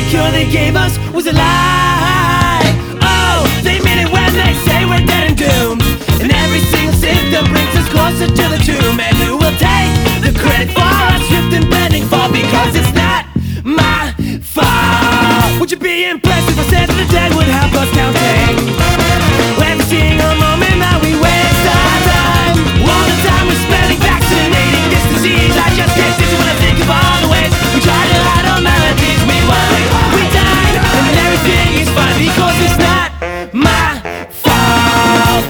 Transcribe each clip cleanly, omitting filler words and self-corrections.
cure they gave us was a lie. Oh, they mean it when they say we're dead and doomed, and every single symptom brings us closer to the tomb. And who will take the credit for our swift and bending fall? Because it's not my fault. Would you be impressed if I said that the dead would help us counting every single moment that we waste our time? All the time we're spending vaccinating this disease. I just get dizzy when I think of all the ways we try to hide our melodies. We won, we died, and everything is fine because it's not my fault.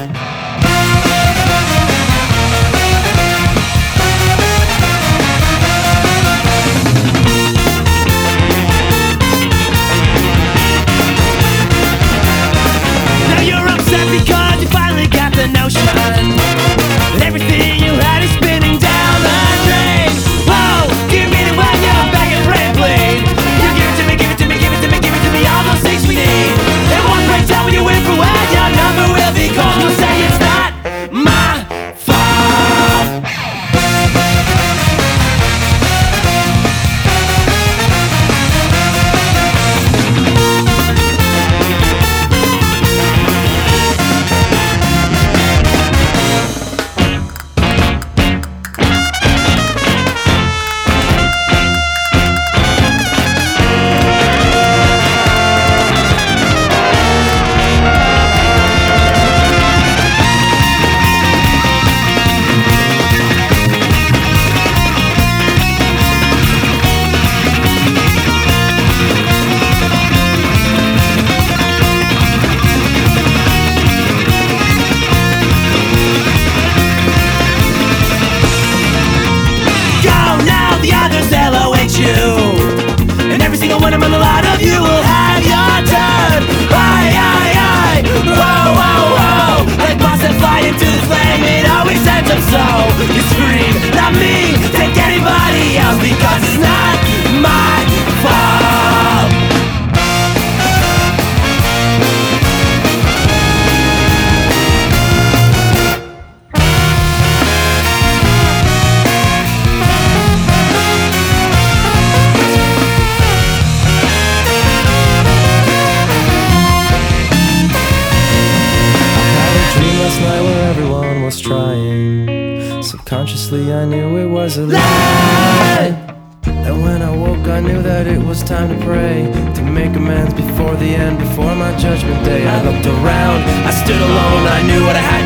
Now you're upset because you finally got the notion that everything you had is spinning down the drain. Whoa, give me the one you're begging, praying, plead. You give it to me, give it to me, give it to me, give it to me, all those things we need. It won't break down when you win for when your number will be called. You'll say it's not my fault. The others LOH you, and every single one of them, a lot of you will have your turn. Aye, whoa, whoa, whoa. Like moths that fly into the flame, it always ends up so. You scream, not me, take anybody else, because it's not my fault. Last night where everyone was trying, subconsciously I knew it was a lie. And when I woke I knew that it was time to pray, to make amends before the end, before my judgment day. I looked around, I stood alone, I knew what I had